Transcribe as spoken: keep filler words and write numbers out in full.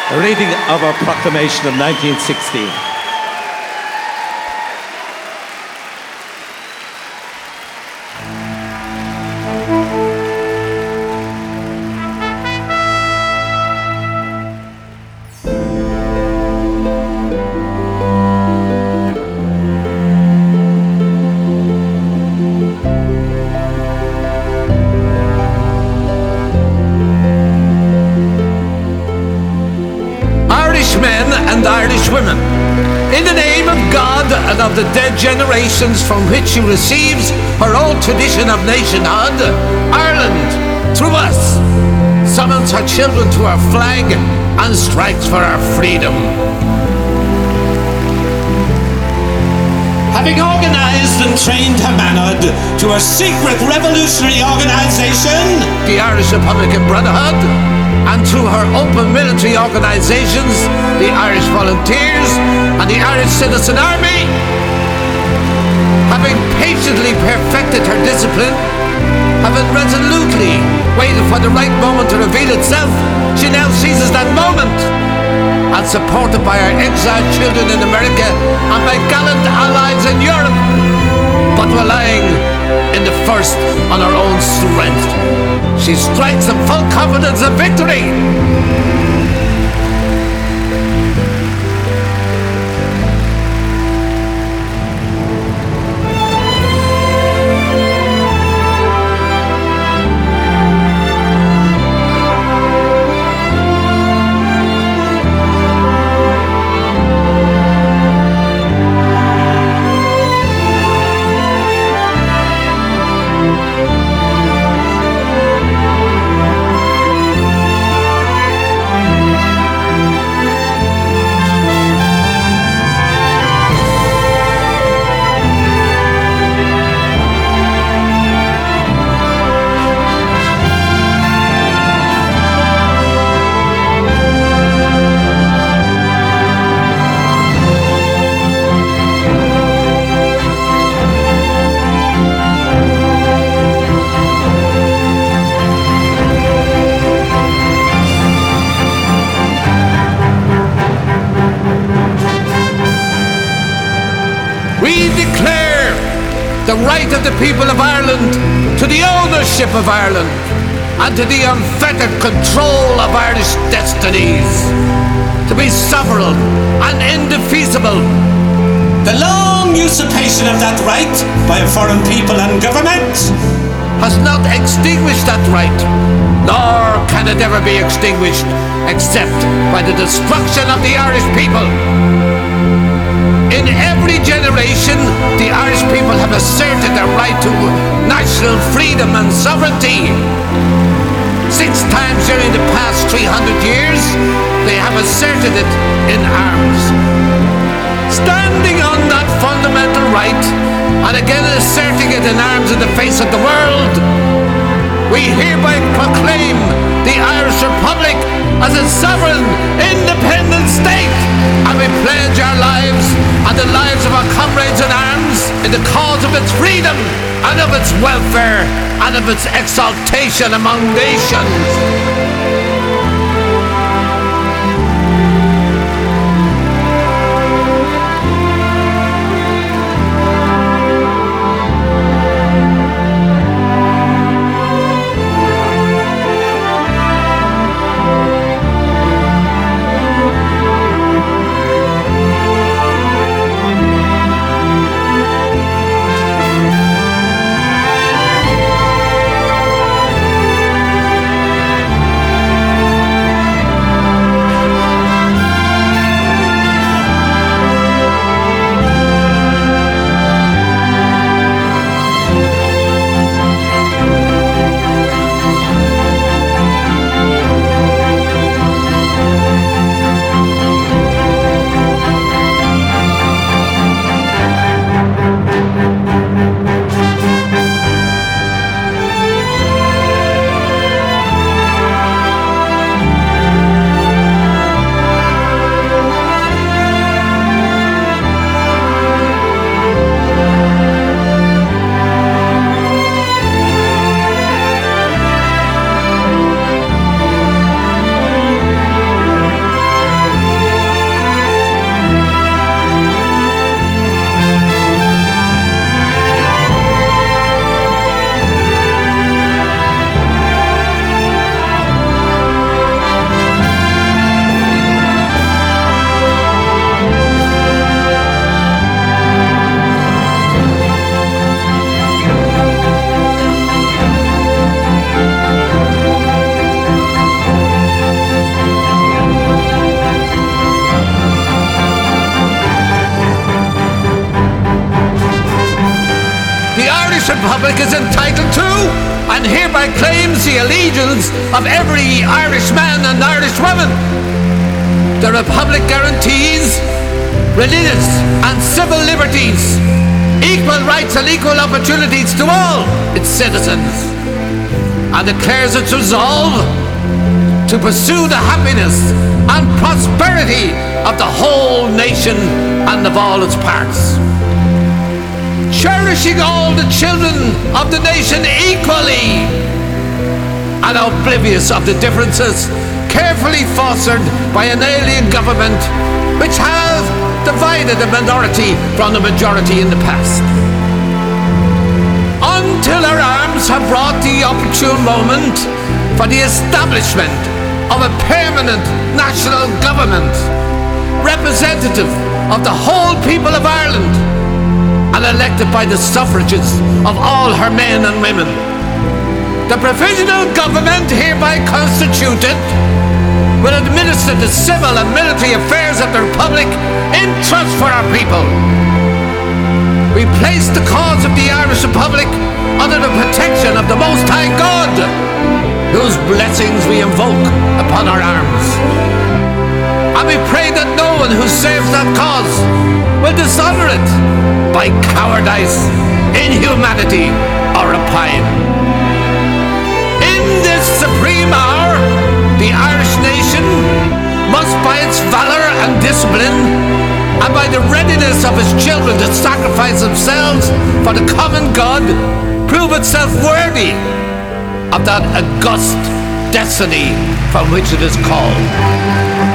A reading of our proclamation of nineteen sixteen. Men and Irish women, in the name of God and of the dead generations from which she receives her old tradition of nationhood, Ireland, through us, summons her children to her flag and strikes for our freedom. Having organised and trained Hermanod to a secret revolutionary organisation, the Irish Republican Brotherhood, and through her open military organisations, the Irish Volunteers and the Irish Citizen Army, having patiently perfected her discipline, having resolutely waited for the right moment to reveal itself, she now seizes that moment, and supported by her exiled children in America and by gallant allies in Europe, but relying in the first on her own strength, she strikes in full confidence of victory. We declare the right of the people of Ireland to the ownership of Ireland and to the unfettered control of Irish destinies, to be sovereign and indefeasible. The long usurpation of that right by a foreign people and government has not extinguished that right, nor can it ever be extinguished except by the destruction of the Irish people. In every generation, the Irish people have asserted their right to national freedom and sovereignty. Six times during the past three hundred years, they have asserted it in arms. Standing on that fundamental right, and again asserting it in arms in the face of the world, we hereby proclaim the Irish Republic as a sovereign, independent state, and we pledge our lives and the lives of our comrades in arms in the cause of its freedom and of its welfare and of its exaltation among nations. Republic is entitled to and hereby claims the allegiance of every Irish man and Irish woman. The Republic guarantees religious and civil liberties, equal rights and equal opportunities to all its citizens, and declares its resolve to pursue the happiness and prosperity of the whole nation and of all its parts, cherishing all the children of the nation equally and oblivious of the differences carefully fostered by an alien government which have divided the minority from the majority in the past. Until our arms have brought the opportune moment for the establishment of a permanent national government, representative of the whole people of Ireland, and elected by the suffrages of all her men and women. The provisional government hereby constituted will administer the civil and military affairs of the Republic in trust for our people. We place the cause of the Irish Republic under the protection of the Most High God, whose blessings we invoke upon our arms. And we pray that no one who serves that cause will dishonor it by cowardice, inhumanity, or rapine. In this supreme hour, the Irish nation must, by its valor and discipline, and by the readiness of its children to sacrifice themselves for the common good, prove itself worthy of that august destiny from which it is called.